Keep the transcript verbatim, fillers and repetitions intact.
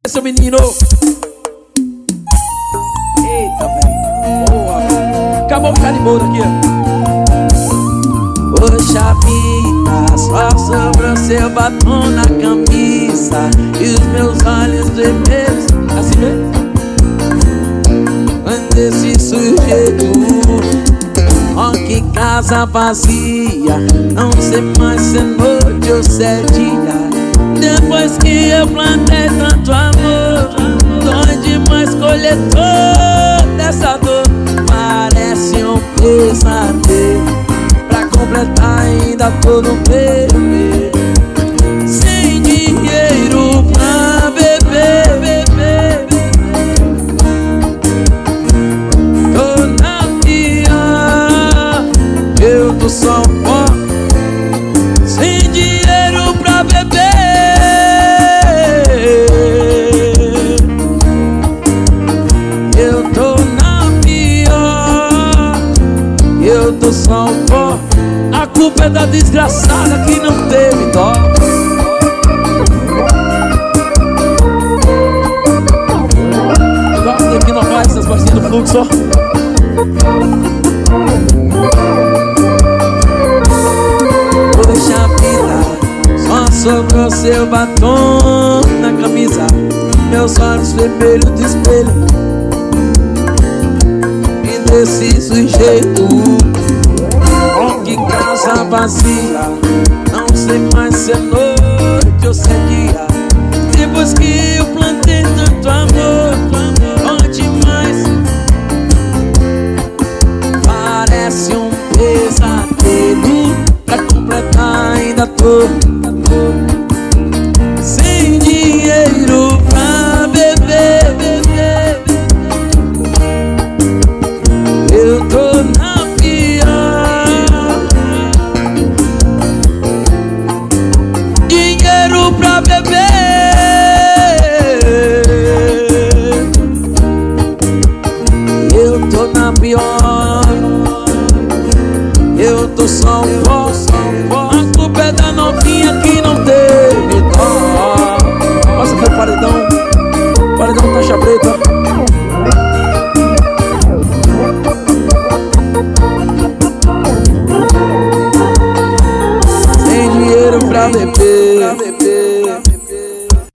seu menino. Eita, velho. Boa, velho. Acabou o carimbouro aqui, ó. Poxa vida, só sobrou seu batom na camisa e os meus olhos vermelhos. Assim mesmo? Quando esse sujeito, ó que casa vazia, não sei mais se é noite ou se é dia. Depois que eu plantei tanto amor, dói demais colher toda essa dor. Parece um pesadelo, pra completar ainda tô no bebê. Sem dinheiro pra beber, beber. Tô na pior, eu tô só um pó. Sem dinheiro pra beber. Eu tô na pior, eu tô só um pó. A culpa é da desgraçada que não teve dó. Gosto aqui não faz essas pastinhas do fluxo, ó. Poxa vida, só sobrou seu batom na camisa, meus olhos vermelhos de espelho. E desse sujeito, ó que casa vazia, não sei mais se é noite ou se é dia. Depois que eu plantei tanto amor, ó demais. Parece um pesadelo, pra completar ainda tô sem dinheiro pra beber, beber. Eu tô na pior, dinheiro pra beber. Eu tô na pior, eu tô só um